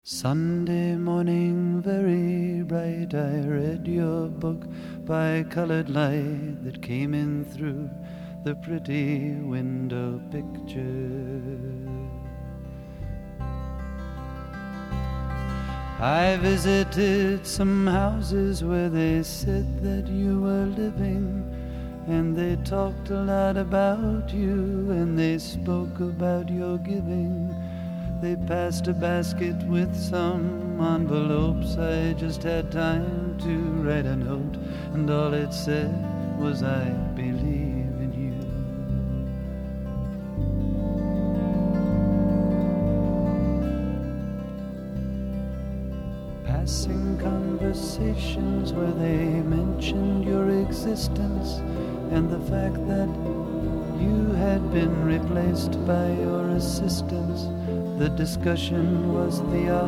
Sunday morning, very bright, I read your book by colored light that came in through the pretty window picture. I visited some houses where they said that you were living, and they talked a lot about you, and they spoke about your giving. They passed a basket with some envelopes. I just had time to write a note, and all it said was, I believe in you. Passing conversations where they mentioned your existence and the fact that you had been replaced by your assistants. The discussion was the